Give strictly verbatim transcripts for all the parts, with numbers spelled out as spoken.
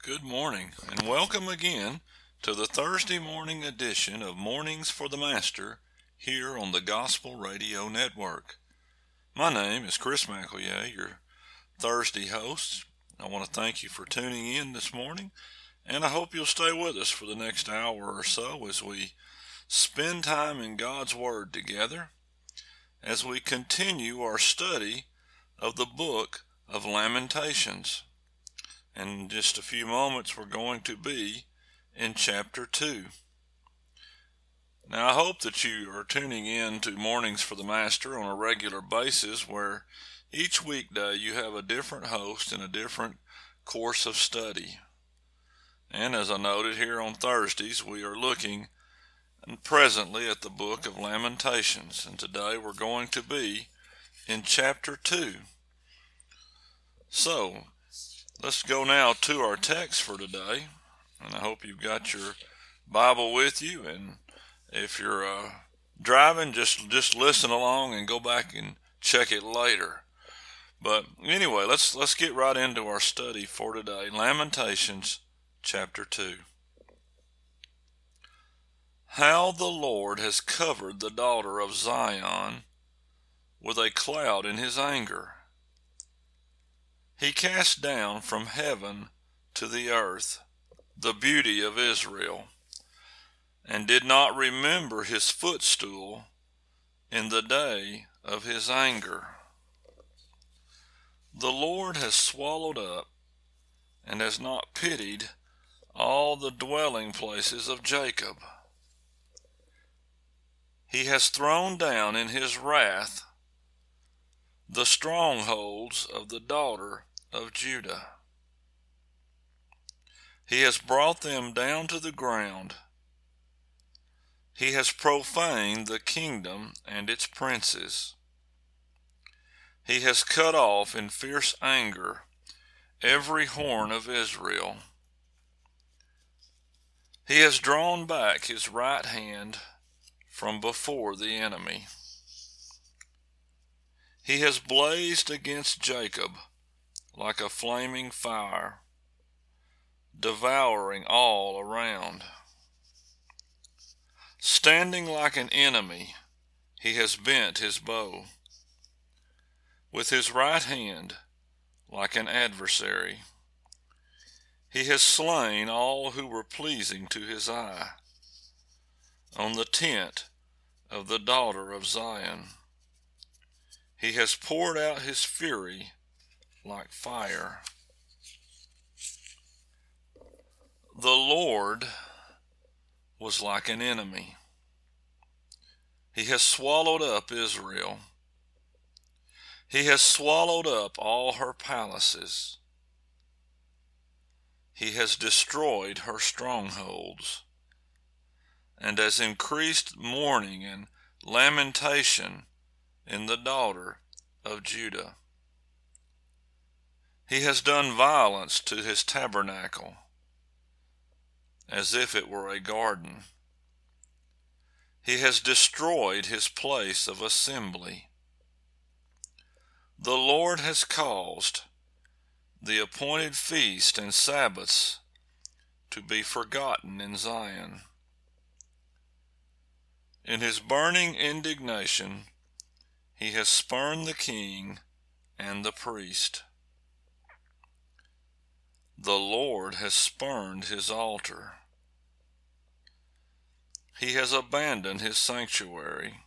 Good morning, and welcome again to the Thursday morning edition of Mornings for the Master here on the Gospel Radio Network. My name is Chris McElroy, your Thursday host. I want to thank you for tuning in this morning, and I hope you'll stay with us for the next hour or so as we spend time in God's Word together, as we continue our study of the book of Lamentations. In just a few moments, we're going to be in chapter two. Now, I hope that you are tuning in to Mornings for the Master on a regular basis, where each weekday you have a different host and a different course of study. And as I noted here on Thursdays, we are looking presently at the book of Lamentations, and today we're going to be in chapter two. So, let's go now to our text for today, and I hope you've got your Bible with you, and if you're uh, driving, just just listen along and go back and check it later. But anyway, let's let's get right into our study for today. Lamentations chapter two. How the Lord has covered the daughter of Zion with a cloud in his anger. He cast down from heaven to the earth the beauty of Israel, and did not remember his footstool in the day of his anger. The Lord has swallowed up and has not pitied all the dwelling places of Jacob. He has thrown down in his wrath the strongholds of the daughter of Judah. He has brought them down to the ground. He has profaned the kingdom and its princes. He has cut off in fierce anger every horn of Israel. He has drawn back his right hand from before the enemy. He has blazed against Jacob like a flaming fire, devouring all around. Standing like an enemy, he has bent his bow. With his right hand, like an adversary, he has slain all who were pleasing to his eye on the tent of the daughter of Zion. He has poured out his fury like fire. The Lord was like an enemy. He has swallowed up Israel. He has swallowed up all her palaces. He has destroyed her strongholds, and has increased mourning and lamentation in the daughter of Judah. He has done violence to his tabernacle, as if it were a garden. He has destroyed his place of assembly. The Lord has caused the appointed feast and Sabbaths to be forgotten in Zion. In his burning indignation, he has spurned the king and the priest. The Lord has spurned his altar. He has abandoned his sanctuary.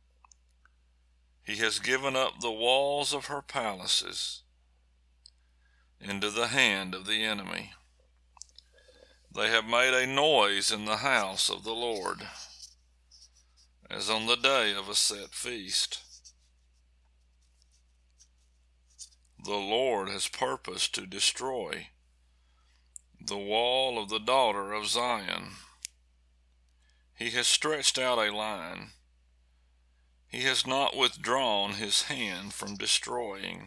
He has given up the walls of her palaces into the hand of the enemy. They have made a noise in the house of the Lord, as on the day of a set feast. The Lord has purposed to destroy the wall of the daughter of Zion. He has stretched out a line. He has not withdrawn his hand from destroying.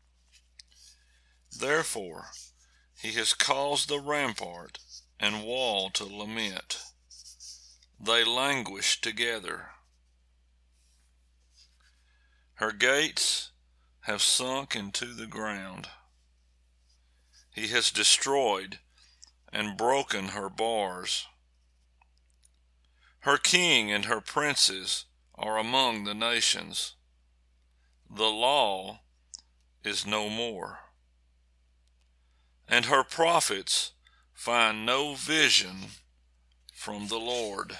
Therefore, he has caused the rampart and wall to lament. They languish together. Her gates have sunk into the ground. He has destroyed and broken her bars. Her king and her princes are among the nations. The law is no more, and her prophets find no vision from the Lord.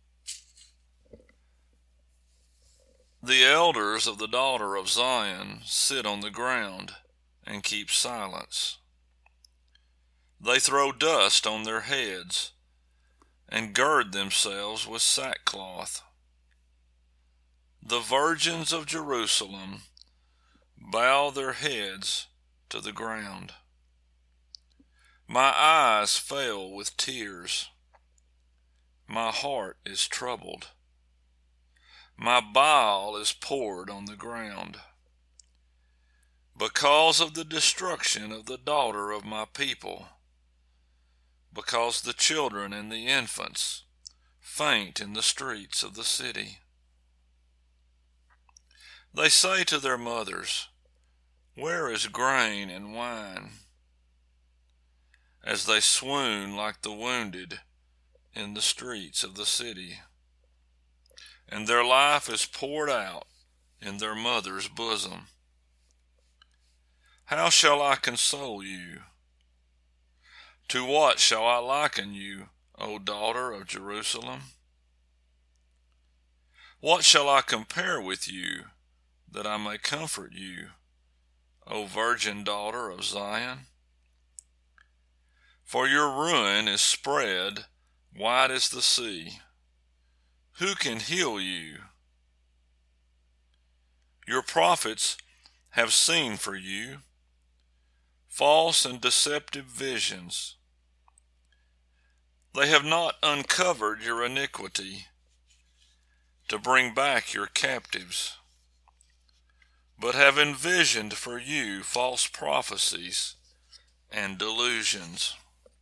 The elders of the daughter of Zion sit on the ground and keep silence. They throw dust on their heads and gird themselves with sackcloth. The virgins of Jerusalem bow their heads to the ground. My eyes fail with tears. My heart is troubled. My bile is poured on the ground, because of the destruction of the daughter of my people, because the children and the infants faint in the streets of the city. They say to their mothers, "Where is grain and wine?" as they swoon like the wounded in the streets of the city, and their life is poured out in their mother's bosom. How shall I console you? To what shall I liken you, O daughter of Jerusalem? What shall I compare with you, that I may comfort you, O virgin daughter of Zion? For your ruin is spread wide as the sea. Who can heal you? Your prophets have seen for you false and deceptive visions. They have not uncovered your iniquity to bring back your captives, but have envisioned for you false prophecies and delusions.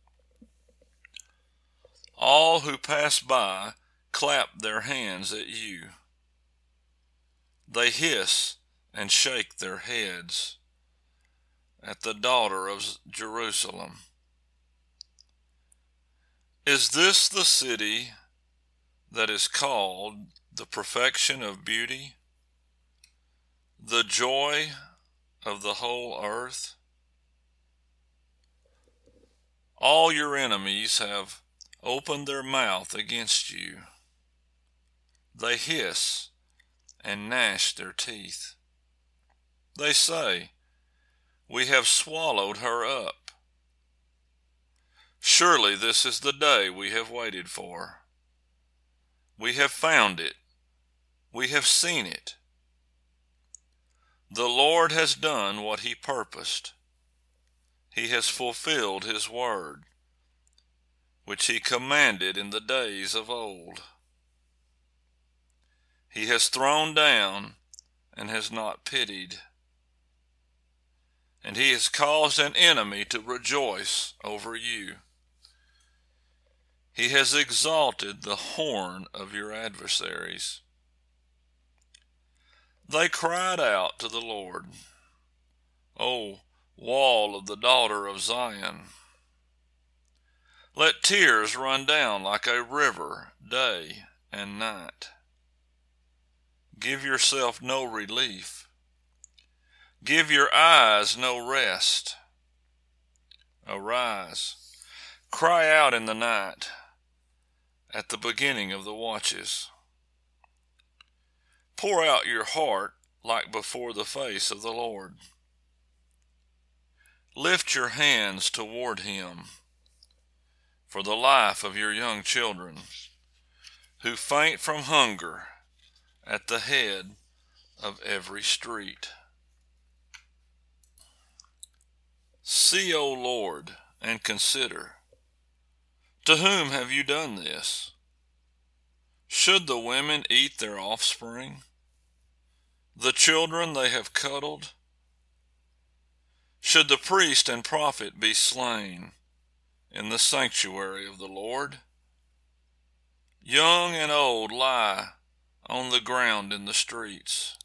All who pass by clap their hands at you. They hiss and shake their heads at the daughter of Jerusalem. Is this the city that is called the perfection of beauty, the joy of the whole earth? All your enemies have opened their mouth against you. They hiss and gnash their teeth. They say, "We have swallowed her up. Surely this is the day we have waited for. We have found it. We have seen it. The Lord has done what he purposed. He has fulfilled his word, which he commanded in the days of old. He has thrown down and has not pitied, and he has caused an enemy to rejoice over you. He has exalted the horn of your adversaries. They cried out to the Lord, O wall of the daughter of Zion. Let tears run down like a river day and night. Give yourself no relief. Give your eyes no rest. Arise, cry out in the night, at the beginning of the watches. Pour out your heart like before the face of the Lord. Lift your hands toward him for the life of your young children, who faint from hunger at the head of every street. See, O Lord, and consider, to whom have you done this? Should the women eat their offspring, the children they have cuddled? Should the priest and prophet be slain in the sanctuary of the Lord? Young and old lie on the ground in the streets.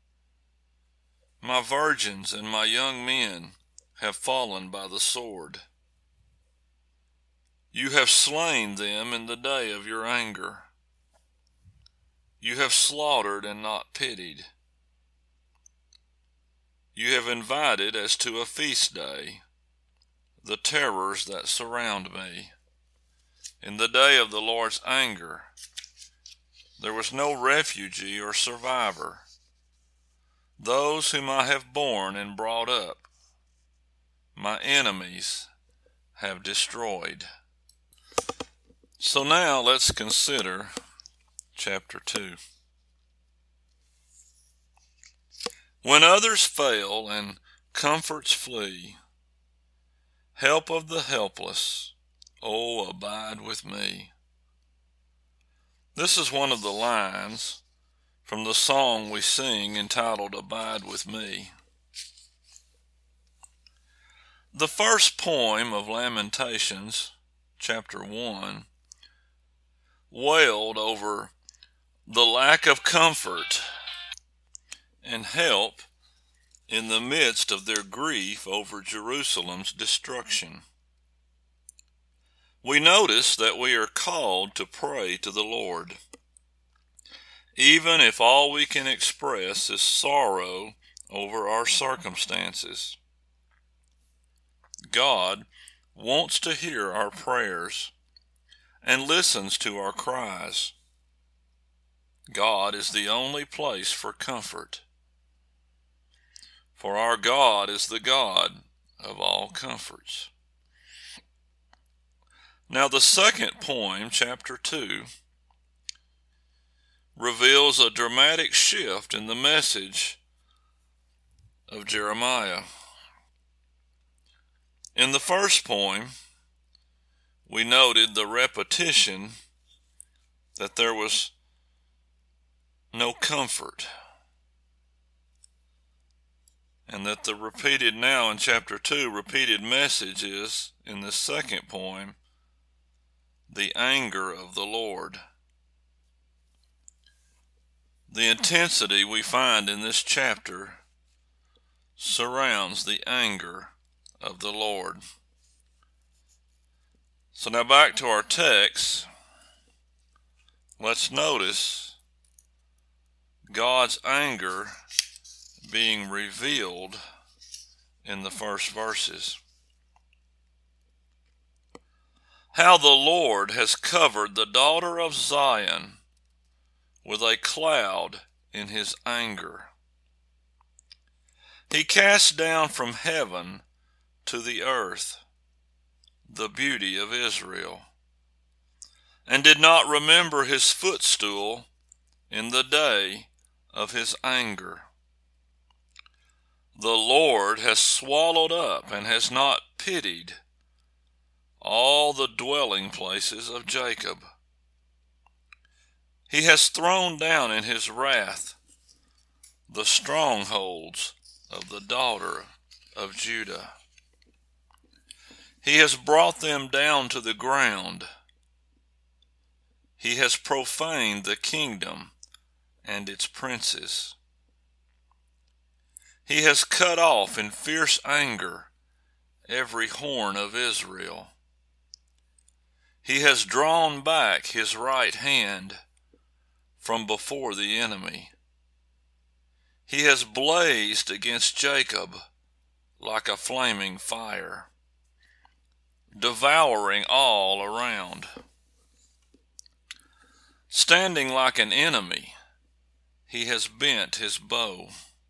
My virgins and my young men have fallen by the sword. You have slain them in the day of your anger. You have slaughtered and not pitied. You have invited as to a feast day the terrors that surround me. In the day of the Lord's anger, there was no refugee or survivor. Those whom I have borne and brought up, my enemies have destroyed. So now let's consider chapter two. When others fail and comforts flee, help of the helpless, oh, abide with me. This is one of the lines from the song we sing entitled Abide with Me. The first poem of Lamentations, chapter one, wailed over the lack of comfort and help in the midst of their grief over Jerusalem's destruction. We notice that we are called to pray to the Lord, even if all we can express is sorrow over our circumstances. God wants to hear our prayers and listens to our cries. God is the only place for comfort, for our God is the God of all comforts. Now the second poem, chapter two, reveals a dramatic shift in the message of Jeremiah. In the first poem, we noted the repetition that there was no comfort, and that the repeated now in chapter two, repeated message is, in the second poem, the anger of the Lord. The intensity we find in this chapter surrounds the anger of the Lord. So now back to our text. Let's notice God's anger being revealed in the first verses. How the Lord has covered the daughter of Zion with a cloud in his anger. He cast down from heaven to the earth the beauty of Israel, and did not remember his footstool in the day of his anger. The Lord has swallowed up and has not pitied all the dwelling places of Jacob. He has thrown down in his wrath the strongholds of the daughter of Judah. He has brought them down to the ground. He has profaned the kingdom and its princes. He has cut off in fierce anger every horn of Israel. He has drawn back his right hand from before the enemy. He has blazed against Jacob like a flaming fire, devouring all around. Standing like an enemy, he has bent his bow.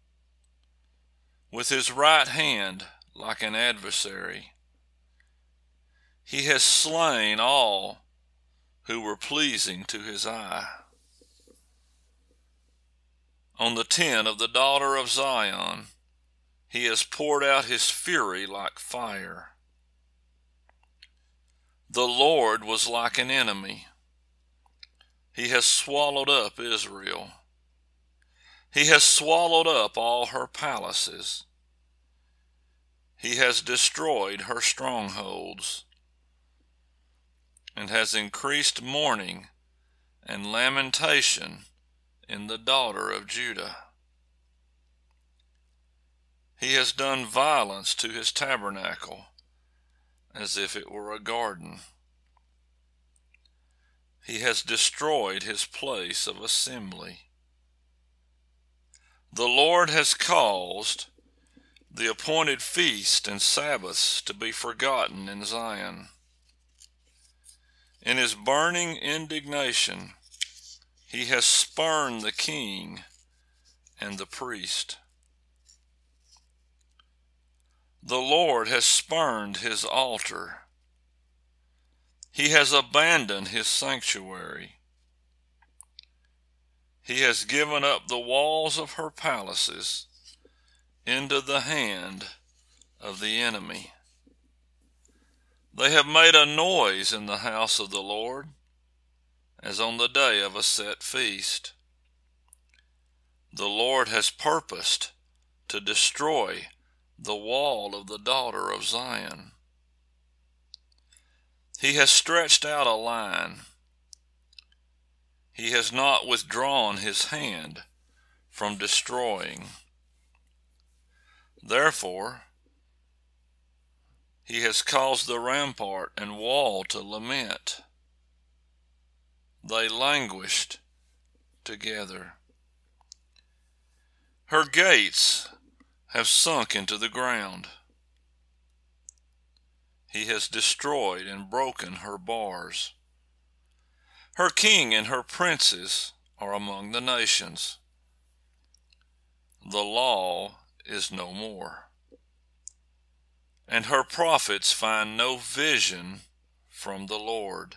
With his right hand like an adversary, he has slain all who were pleasing to his eye. On the tent of the daughter of Zion, he has poured out his fury like fire. The Lord was like an enemy. He has swallowed up Israel. He has swallowed up all her palaces. He has destroyed her strongholds, and has increased mourning and lamentation in the daughter of Judah. He has done violence to his tabernacle, as if it were a garden. He has destroyed his place of assembly. The Lord has caused the appointed feasts and Sabbaths to be forgotten in Zion. In his burning indignation, he has spurned the king and the priest. The Lord has spurned his altar. He has abandoned his sanctuary. He has given up the walls of her palaces into the hand of the enemy. They have made a noise in the house of the Lord, as on the day of a set feast. The Lord has purposed to destroy the wall of the daughter of Zion. He has stretched out a line. He has not withdrawn his hand from destroying. Therefore, he has caused the rampart and wall to lament. They languished together. Her gates have sunk into the ground. He has destroyed and broken her bars. Her king and her princes are among the nations. The law is no more, and her prophets find no vision from the Lord.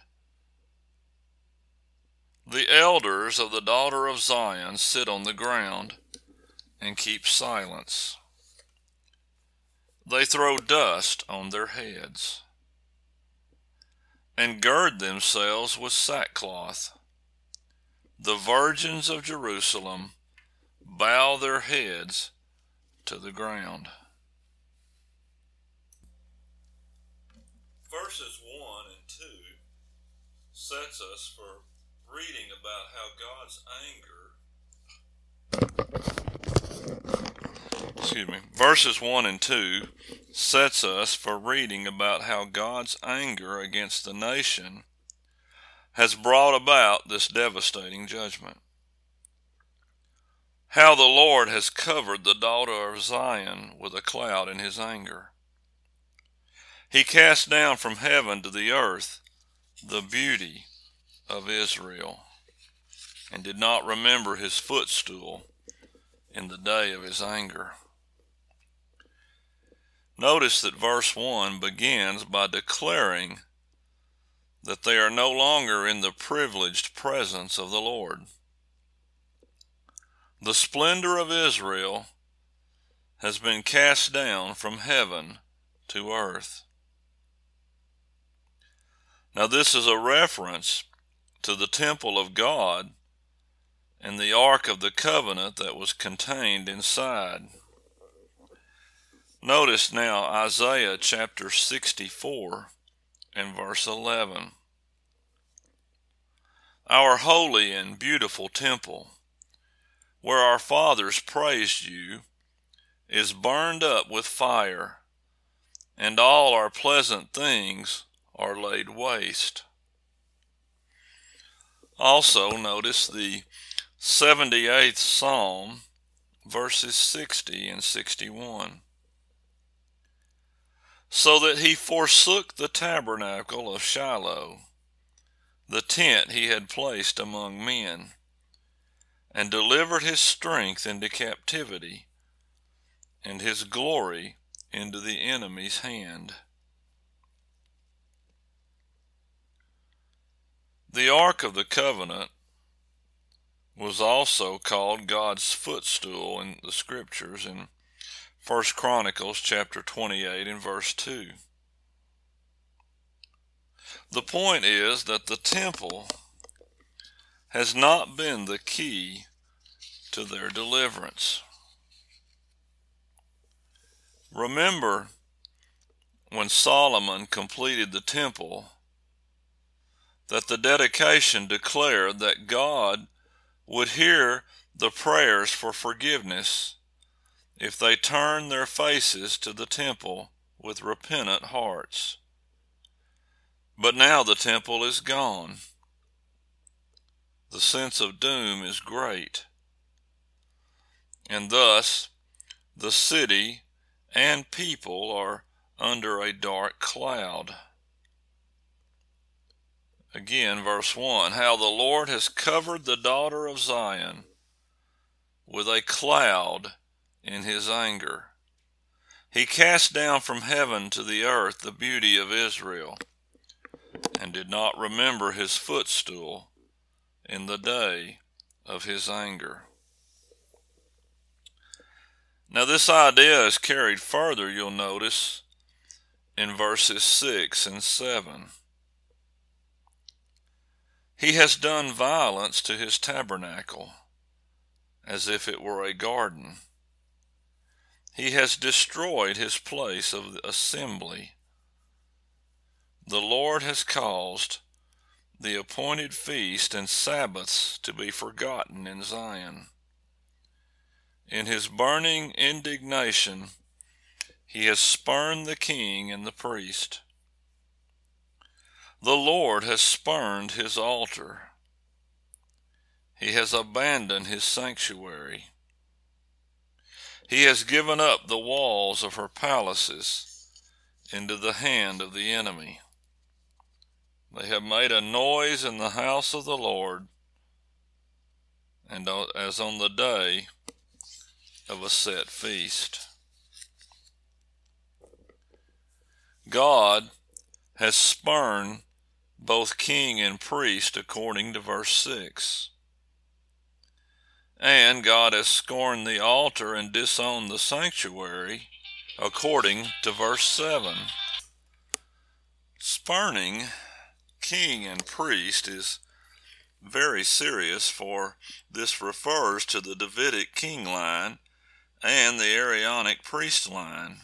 The elders of the daughter of Zion sit on the ground and keep silence. They throw dust on their heads and gird themselves with sackcloth. The virgins of Jerusalem bow their heads to the ground. Verses one and two sets us for reading about how God's anger excuse me verses one and two sets us for reading about how God's anger against the nation has brought about this devastating judgment. How the Lord has covered the daughter of Zion with a cloud in his anger. He cast down from heaven to the earth the beauty of Israel, and did not remember his footstool in the day of his anger. Notice that verse one begins by declaring that they are no longer in the privileged presence of the Lord. The splendor of Israel has been cast down from heaven to earth. Now this is a reference to the temple of God and the Ark of the Covenant that was contained inside. Notice now Isaiah chapter sixty-four and verse eleven. Our holy and beautiful temple, where our fathers praised you, is burned up with fire, and all our pleasant things are laid waste. Also notice the seventy-eighth Psalm, verses sixty and sixty-one. So that he forsook the tabernacle of Shiloh, the tent he had placed among men, and delivered his strength into captivity, and his glory into the enemy's hand. The Ark of the Covenant was also called God's footstool in the Scriptures in First Chronicles chapter twenty-eight and verse two. The point is that the temple has not been the key to their deliverance. Remember when Solomon completed the temple, that the dedication declared that God would hear the prayers for forgiveness if they turn their faces to the temple with repentant hearts. But now the temple is gone, the sense of doom is great, and thus the city and people are under a dark cloud. Again, verse one, how the Lord has covered the daughter of Zion with a cloud in his anger. He cast down from heaven to the earth the beauty of Israel, and did not remember his footstool in the day of his anger. Now this idea is carried further, you'll notice, in verses six and seven. He has done violence to his tabernacle, as if it were a garden. He has destroyed his place of assembly. The Lord has caused the appointed feast and Sabbaths to be forgotten in Zion. In his burning indignation, he has spurned the king and the priest. The Lord has spurned his altar. He has abandoned his sanctuary. He has given up the walls of her palaces into the hand of the enemy. They have made a noise in the house of the Lord, and as on the day of a set feast. God has spurned both king and priest according to verse six. And God has scorned the altar and disowned the sanctuary according to verse seven. Spurning king and priest is very serious, for this refers to the Davidic king line and the Aaronic priest line.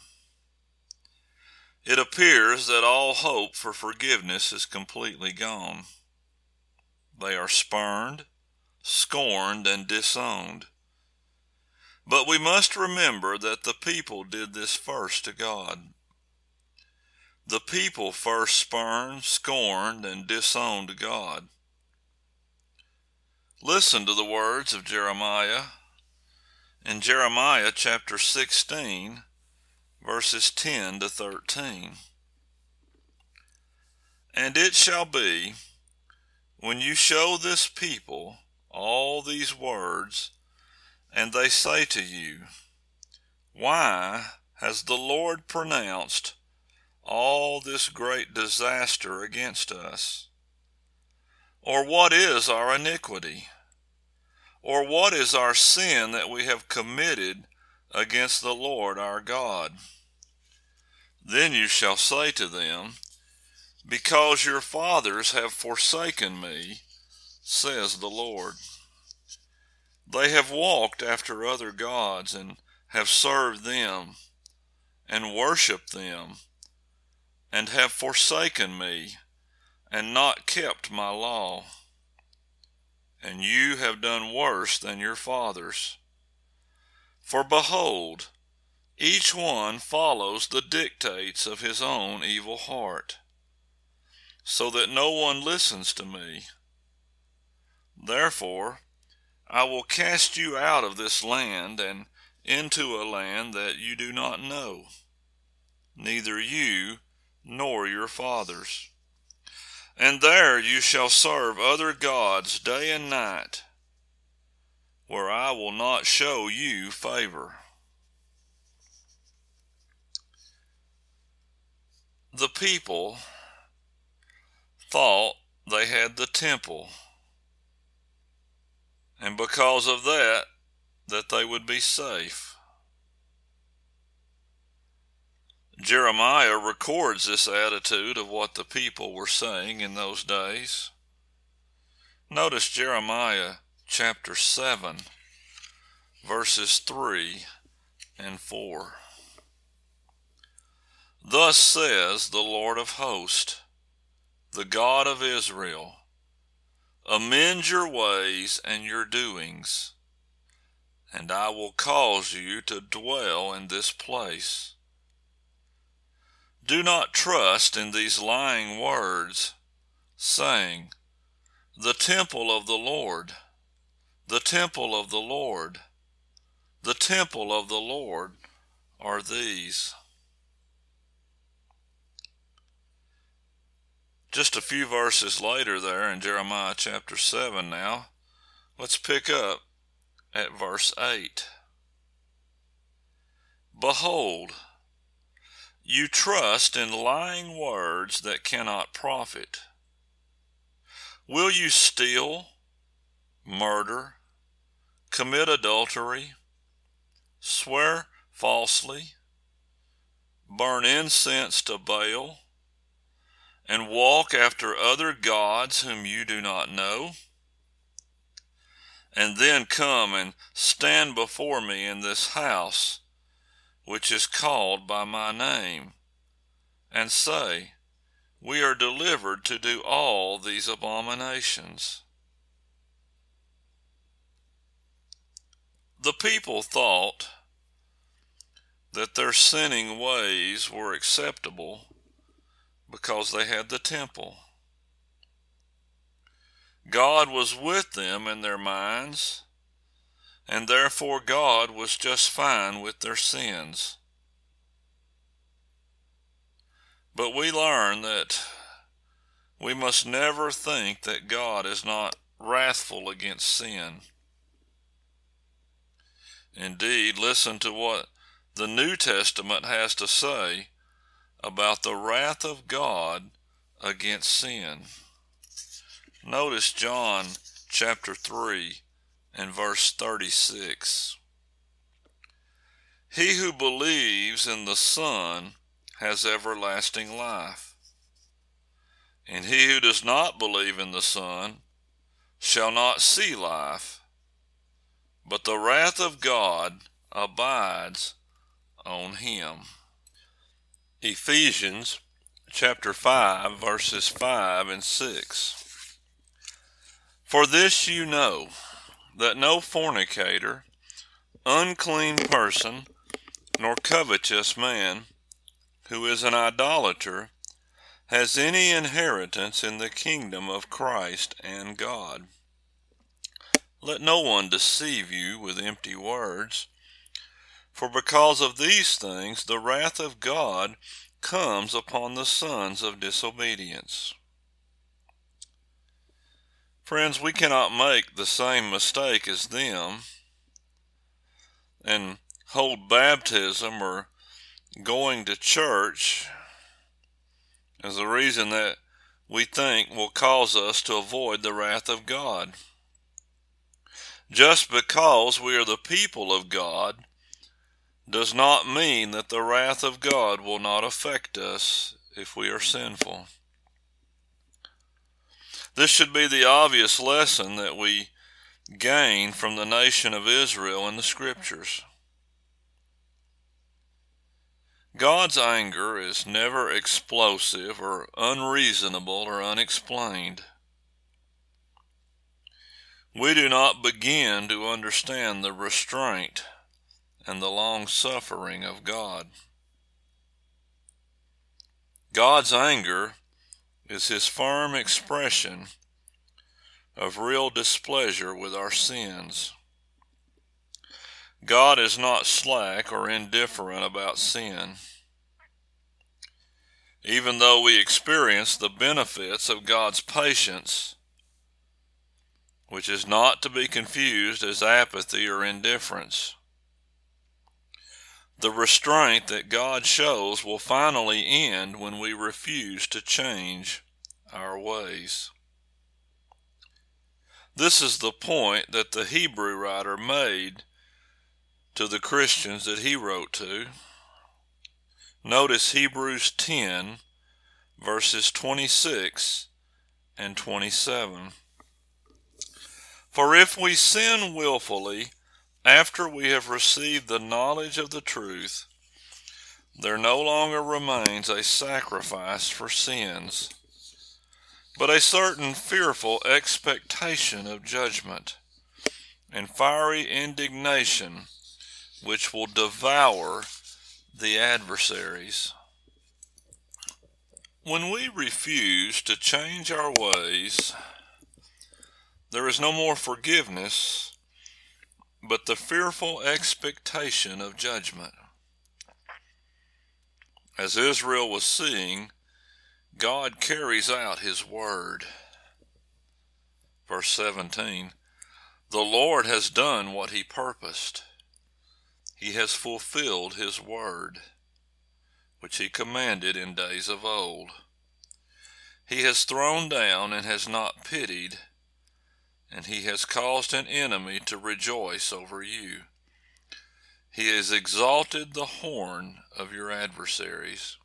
It appears that all hope for forgiveness is completely gone. They are spurned, scorned, and disowned. But we must remember that the people did this first to God. The people first spurned, scorned, and disowned God. Listen to the words of Jeremiah. In Jeremiah chapter sixteen, verses ten to thirteen. And it shall be, when you show this people all these words, and they say to you, why has the Lord pronounced all this great disaster against us? Or what is our iniquity? Or what is our sin that we have committed against the Lord our God? Then you shall say to them, because your fathers have forsaken me, says the Lord. They have walked after other gods and have served them and worshipped them, and have forsaken me and not kept my law. And you have done worse than your fathers. For behold, each one follows the dictates of his own evil heart, so that no one listens to me. Therefore, I will cast you out of this land and into a land that you do not know, neither you nor your fathers. And there you shall serve other gods day and night, where I will not show you favor. The people thought they had the temple, and because of that, that they would be safe. Jeremiah records this attitude of what the people were saying in those days. Notice Jeremiah chapter seven, verses three and four. Thus says the Lord of hosts, the God of Israel, amend your ways and your doings, and I will cause you to dwell in this place. Do not trust in these lying words, saying, the temple of the Lord, the temple of the Lord, the temple of the Lord are these. Just a few verses later there in Jeremiah chapter seven now, let's pick up at verse eight. Behold, you trust in lying words that cannot profit. Will you steal, murder, commit adultery, swear falsely, burn incense to Baal, and walk after other gods whom you do not know? And then come and stand before me in this house, which is called by my name, and say, we are delivered to do all these abominations. The people thought that their sinning ways were acceptable because they had the temple. God was with them in their minds, and therefore God was just fine with their sins. But we learn that we must never think that God is not wrathful against sin. Indeed, listen to what the New Testament has to say about the wrath of God against sin. Notice John chapter three and verse thirty-six. He who believes in the Son has everlasting life, and he who does not believe in the Son shall not see life, but the wrath of God abides on him. Ephesians chapter five verses five and six. For this you know, that no fornicator, unclean person, nor covetous man, who is an idolater, has any inheritance in the kingdom of Christ and God. Let no one deceive you with empty words, for because of these things the wrath of God comes upon the sons of disobedience. Friends, we cannot make the same mistake as them and hold baptism or going to church as a reason that we think will cause us to avoid the wrath of God. Just because we are the people of God does not mean that the wrath of God will not affect us if we are sinful. This should be the obvious lesson that we gain from the nation of Israel in the Scriptures. God's anger is never explosive or unreasonable or unexplained. We do not begin to understand the restraint and the long-suffering of God. God's anger is his firm expression of real displeasure with our sins. God is not slack or indifferent about sin. Even though we experience the benefits of God's patience, which is not to be confused as apathy or indifference, the restraint that God shows will finally end when we refuse to change our ways. This is the point that the Hebrew writer made to the Christians that he wrote to. Notice Hebrews ten, verses twenty-six and twenty-seven. For if we sin willfully after we have received the knowledge of the truth, there no longer remains a sacrifice for sins, but a certain fearful expectation of judgment and fiery indignation which will devour the adversaries. When we refuse to change our ways There is no more forgiveness, but the fearful expectation of judgment. As Israel was seeing, God carries out his word. Verse seventeen, the Lord has done what he purposed. He has fulfilled his word, which he commanded in days of old. He has thrown down and has not pitied, and he has caused an enemy to rejoice over you. He has exalted the horn of your adversaries.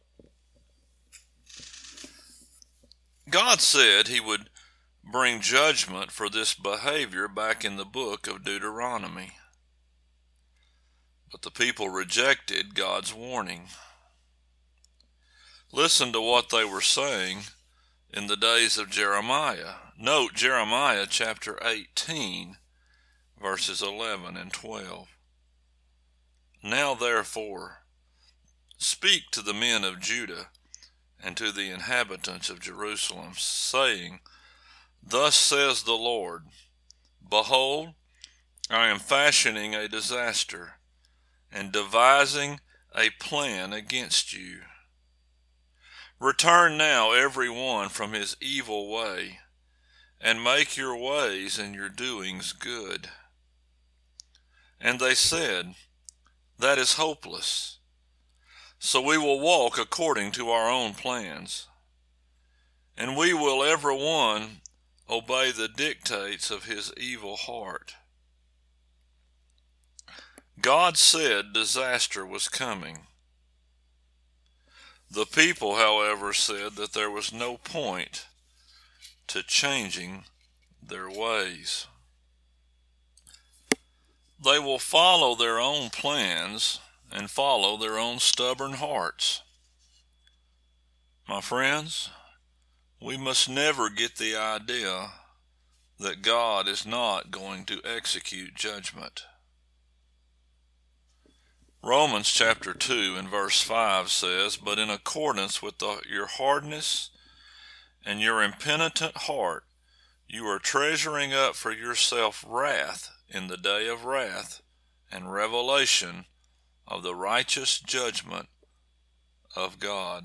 God said he would bring judgment for this behavior back in the book of Deuteronomy. But the people rejected God's warning. Listen to what they were saying in the days of Jeremiah. Note Jeremiah chapter eighteen, verses eleven and twelve. Now therefore, speak to the men of Judah and to the inhabitants of Jerusalem, saying, thus says the Lord, behold, I am fashioning a disaster and devising a plan against you. Return now every one from his evil way, and make your ways and your doings good. And they said, that is hopeless. So we will walk according to our own plans, and we will every one obey the dictates of his evil heart. God said disaster was coming. The people, however, said that there was no point to changing their ways. They will follow their own plans and follow their own stubborn hearts. My friends, we must never get the idea that God is not going to execute judgment. Romans chapter two and verse five says, but in accordance with the, your hardness and your impenitent heart, you are treasuring up for yourself wrath in the day of wrath and revelation of the righteous judgment of God.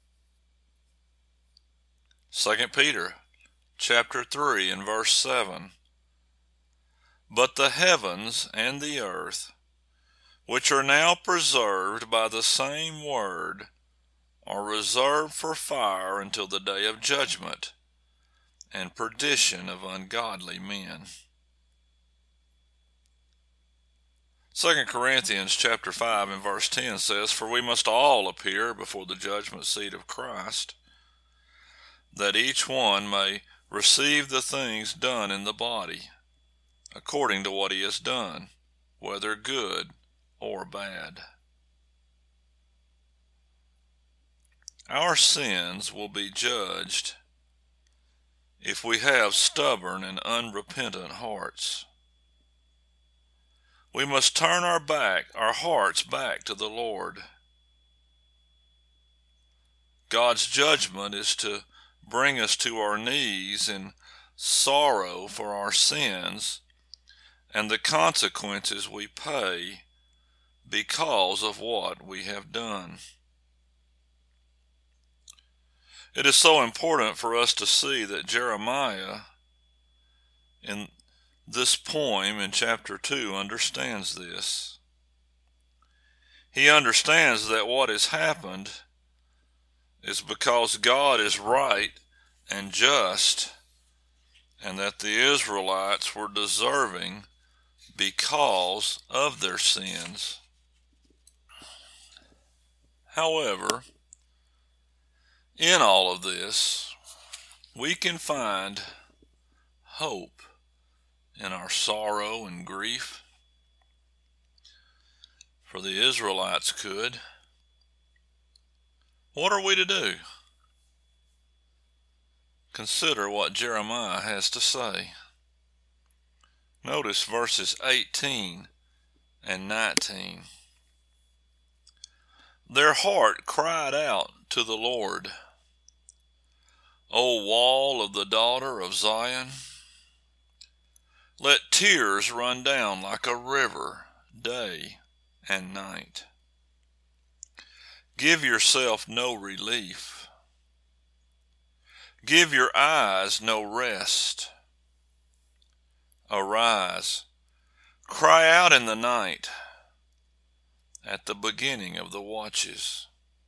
Second Peter chapter three and verse seven, but the heavens and the earth, which are now preserved by the same word, are reserved for fire until the day of judgment and perdition of ungodly men. Second Corinthians chapter five and verse ten says, for we must all appear before the judgment seat of Christ, that each one may receive the things done in the body, according to what he has done, whether good or bad. Our sins will be judged if we have stubborn and unrepentant hearts. We must turn our back, our hearts back to the Lord. God's judgment is to bring us to our knees in sorrow for our sins and the consequences we pay because of what we have done. It is so important for us to see that Jeremiah, in this poem in chapter two, understands this. He understands that what has happened is because God is right and just, and that the Israelites were deserving because of their sins. However, in all of this, we can find hope in our sorrow and grief, for the Israelites could. What are we to do? Consider what Jeremiah has to say. Notice verses eighteen and nineteen. Their heart cried out to the Lord, O wall of the daughter of Zion, Let tears run down like a river, day and night. Give yourself no relief. Give your eyes no rest. Arise, cry out in the night, at the beginning of the watches.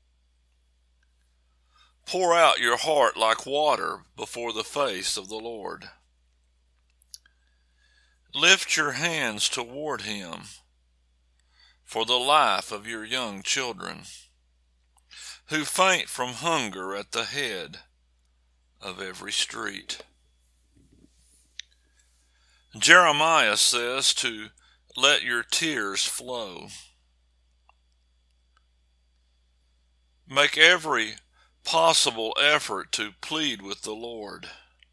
Pour out your heart like water before the face of the Lord. Lift your hands toward him for the life of your young children, who faint from hunger at the head of every street. Jeremiah says to let your tears flow. Make every possible effort to plead with the Lord.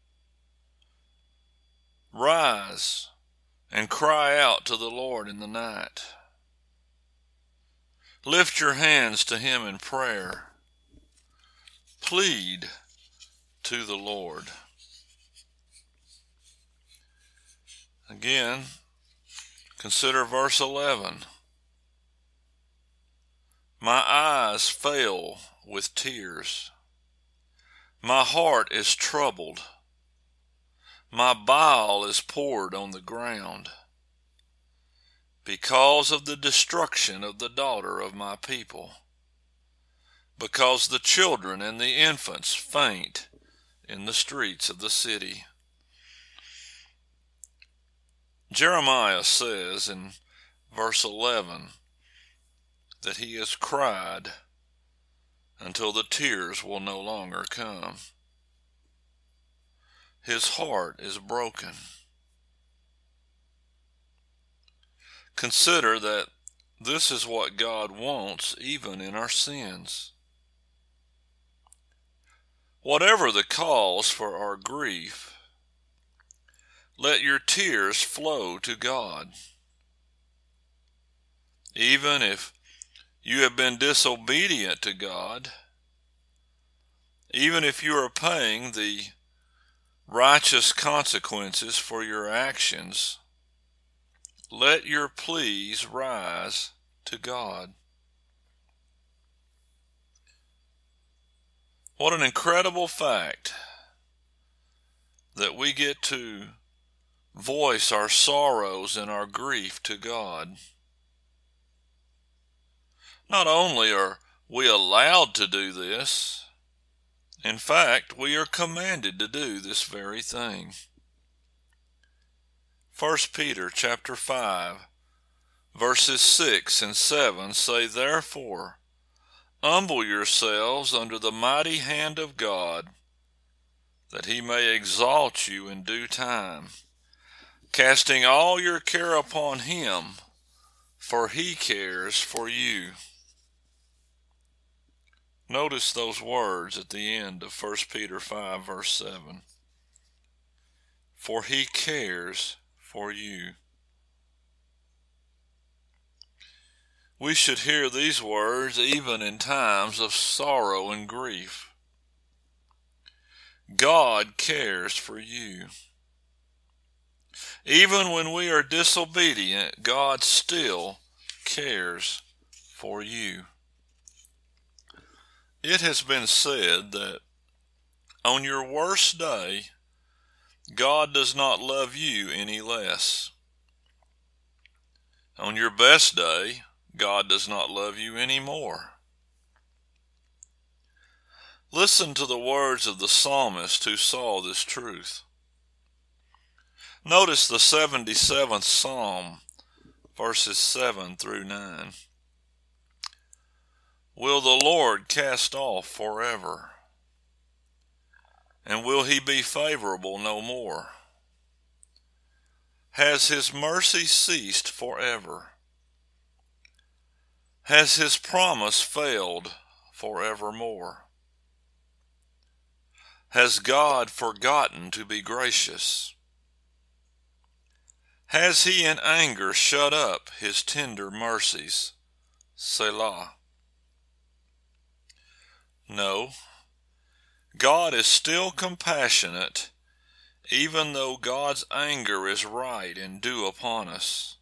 Rise and cry out to the Lord in the night. Lift your hands to him in prayer. Plead to the Lord. Again, consider verse eleven. My eyes fail with tears. My heart is troubled. My bile is poured on the ground because of the destruction of the daughter of my people, because the children and the infants faint in the streets of the city. Jeremiah says in verse eleven that he has cried until the tears will no longer come. His heart is broken. Consider that this is what God wants even in our sins. Whatever the cause for our grief, let your tears flow to God. Even if you have been disobedient to God, even if you are paying the righteous consequences for your actions, let your pleas rise to God. What an incredible fact that we get to voice our sorrows and our grief to God. Not only are we allowed to do this, in fact, we are commanded to do this very thing. First Peter chapter five, verses six and seven say, Therefore, humble yourselves under the mighty hand of God, that he may exalt you in due time, casting all your care upon him, for he cares for you. Notice those words at the end of First Peter five, verse seven. For he cares for you. We should hear these words even in times of sorrow and grief. God cares for you. Even when we are disobedient, God still cares for you. It has been said that on your worst day, God does not love you any less. On your best day, God does not love you any more. Listen to the words of the psalmist who saw this truth. Notice the seventy-seventh Psalm, verses seven through nine. Will the Lord cast off forever? And will he be favorable no more? Has his mercy ceased forever? Has his promise failed forevermore? Has God forgotten to be gracious? Has he in anger shut up his tender mercies? Selah. No, God is still compassionate even though God's anger is right and due upon us.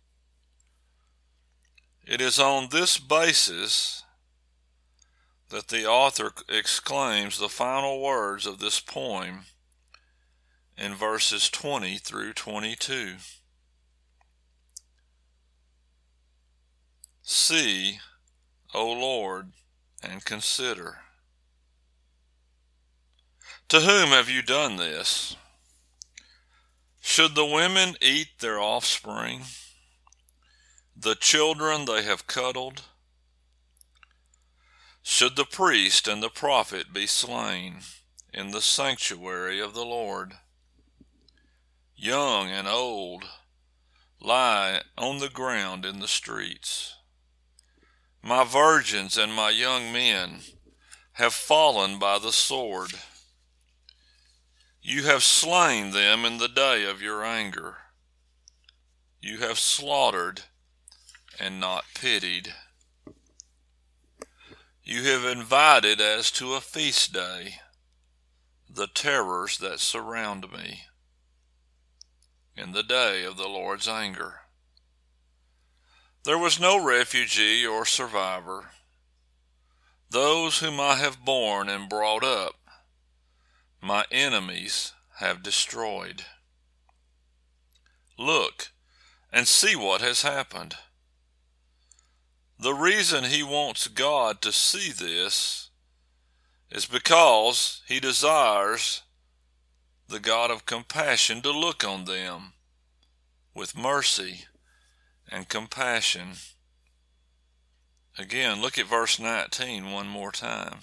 It is on this basis that the author exclaims the final words of this poem in verses twenty through twenty-two. See, O Lord, and consider. To whom have you done this? Should the women eat their offspring, the children they have cuddled? Should the priest and the prophet be slain in the sanctuary of the Lord? Young and old lie on the ground in the streets. My virgins and my young men have fallen by the sword. You have slain them in the day of your anger. You have slaughtered and not pitied. You have invited as to a feast day the terrors that surround me in the day of the Lord's anger. There was no refugee or survivor. Those whom I have borne and brought up, my enemies have destroyed. Look and see what has happened. The reason he wants God to see this is because he desires the God of compassion to look on them with mercy and compassion. Again, look at verse nineteen one more time.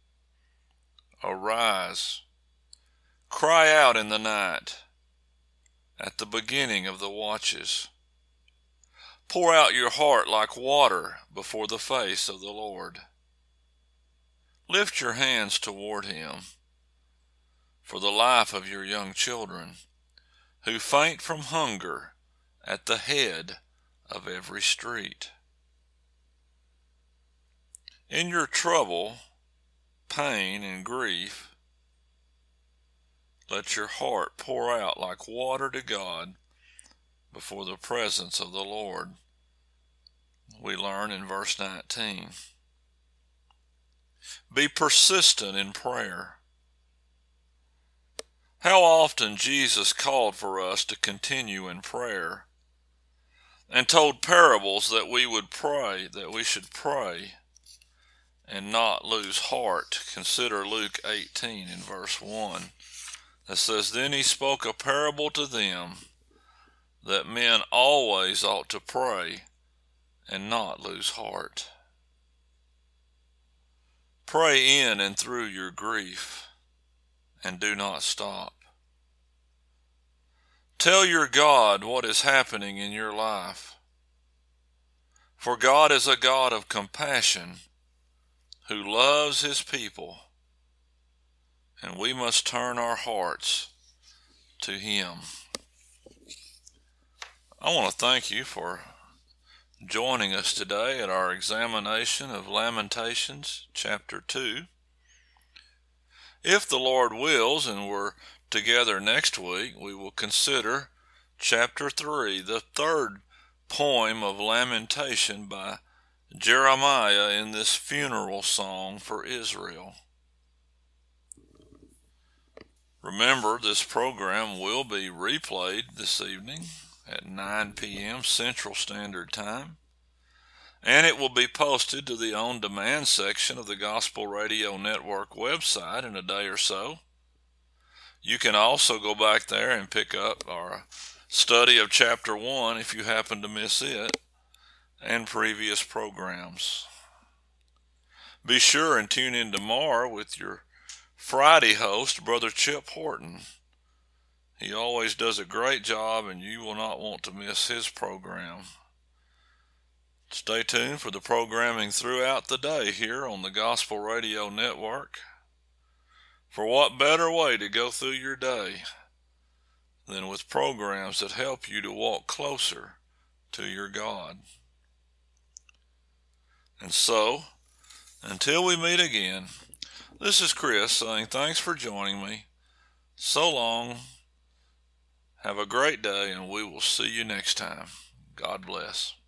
Arise, cry out in the night, at the beginning of the watches. Pour out your heart like water before the face of the Lord. Lift your hands toward him for the life of your young children, who faint from hunger at the head of every street. In your trouble, pain, and grief, let your heart pour out like water to God before the presence of the Lord. We learn in verse nineteen. Be persistent in prayer. How often Jesus called for us to continue in prayer and told parables that we would pray, that we should pray and not lose heart. Consider Luke eighteen in verse one. That says, Then he spoke a parable to them that men always ought to pray and not lose heart. Pray in and through your grief and do not stop. Tell your God what is happening in your life. For God is a God of compassion who loves his people, and we must turn our hearts to him. I want to thank you for joining us today at our examination of Lamentations chapter two. If the Lord wills and we're together next week, we will consider chapter three, the third poem of lamentation by Jeremiah in this funeral song for Israel. Remember, this program will be replayed this evening at nine p.m. Central Standard Time, and it will be posted to the on-demand section of the Gospel Radio Network website in a day or so. You can also go back there and pick up our study of chapter one if you happen to miss it, and previous programs. Be sure and tune in tomorrow with your Friday host, Brother Chip Horton. He always does a great job, and you will not want to miss his program. Stay tuned for the programming throughout the day here on the Gospel Radio Network. For what better way to go through your day than with programs that help you to walk closer to your God? And so, until we meet again, this is Chris saying thanks for joining me. So long, Have a great day, and we will see you next time. God bless.